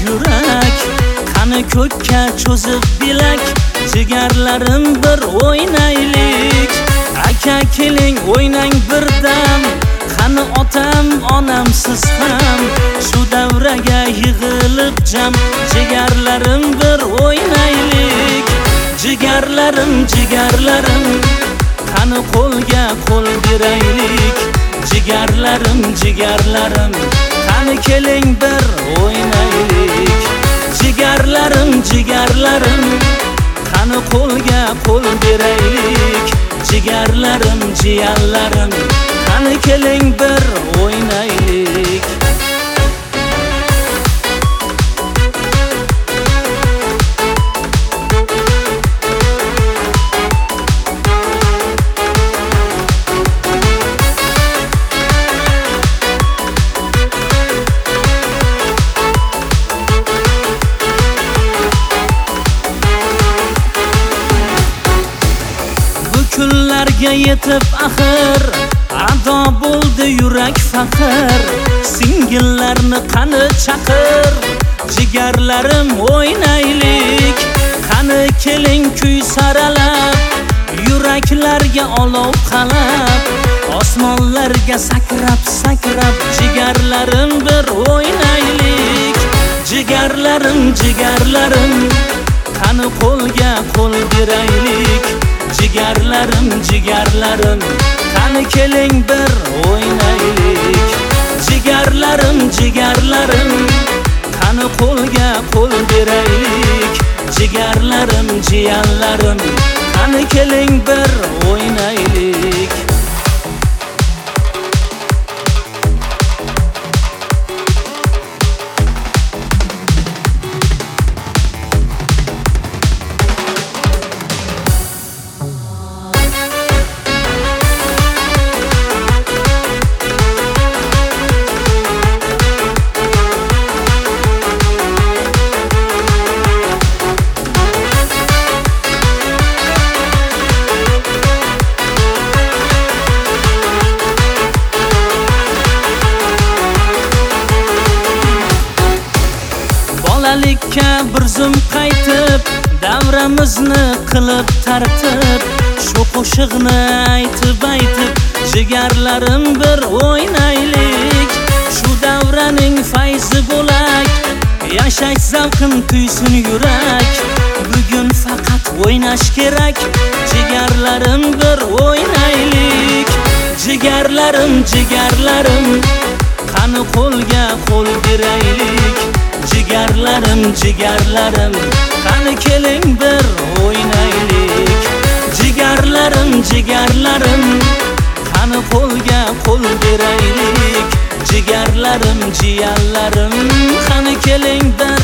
yurak, qani ko'kka cho'zib bilak, jigarlarim bir o'ynaylik. Aka keling o'ynang birdam, qani otam onam siz ham, shu davraga yig'ilib jam, jigarlarim bir o'ynaylik. Jigarlarim, jigarlarim, qani qo'lga qo'l beraylik. Jigarlarim, jigarlarim, qani keling bir o'ynaylik. Jigarlarim, jigarlarim, qani qo'lga qo'l beraylik. Jigarlarim, jiyanlarim, qani keling bir o'ynaylik. Kunlarga yetib axir, ado bo'ldi yurak faxr. Singillarni qani chaqir, jigarlarim o'ynaylik. Qani keling kuy saralab, yuraklarga olov qalab, osmonlarga sakrab sakrab, jigarlarim bir o'ynaylik. Jigarlarim, jigarlarim, qani qo'lga qo'l beraylik. Jigarlarim, jigarlarim, qani keling bir o'ynaylik. Jigarlarim, jigarlarim, qani qo'lga qo'l beraylik. Jigarlarim, jiyanlarim, qani keling bir o'ynaylik. Bolalikka bir zum qaytib, davramizni qilib tartib, shu qo'shiqni aytib aytib, jigarlarim bir o'ynaylik. Shu davraning fayzi bo'lak, yashash zavqin tuysin yurak. Bugun faqat o'ynash kerak, jigarlarim bir o'ynaylik. Jigarlarim, jigarlarim, qani qo'lga qo'l beraylik. Jigarlarim, jigarlarim, qani keling bir o'ynaylik. Jigarlarim, jigarlarim, qani qo'lga qo'l beraylik. Jigarlarim, jiyanlarim, qani keling bir